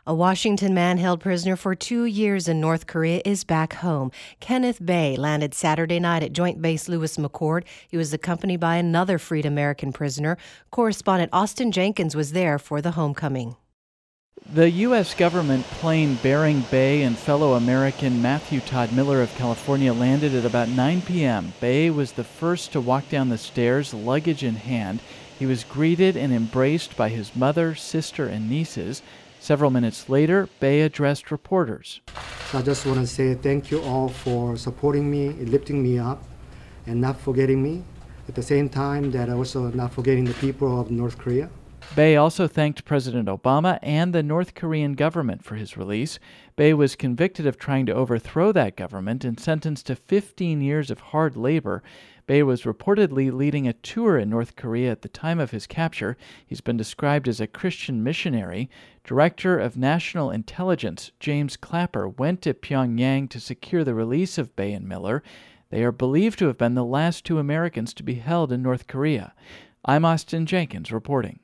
A Washington man held prisoner for 2 years in North Korea is back home. Kenneth Bae landed Saturday night at Joint Base Lewis McChord. He was accompanied by another freed American prisoner. Correspondent Austin Jenkins was there for the homecoming. The U.S. government plane bearing Bae and fellow American Matthew Todd Miller of California landed at about 9 p.m. Bae was the first to walk down the stairs, luggage in hand. He was greeted and embraced by his mother, sister, and nieces. Several minutes later, Bae addressed reporters. So I just want to say thank you all for supporting me, lifting me up, and not forgetting me. At the same time, that also not forgetting the people of North Korea. Bae also thanked President Obama and the North Korean government for his release. Bae was convicted of trying to overthrow that government and sentenced to 15 years of hard labor. Bae was reportedly leading a tour in North Korea at the time of his capture. He's been described as a Christian missionary. Director of National Intelligence James Clapper went to Pyongyang to secure the release of Bae and Miller. They are believed to have been the last two Americans to be held in North Korea. I'm Austin Jenkins reporting.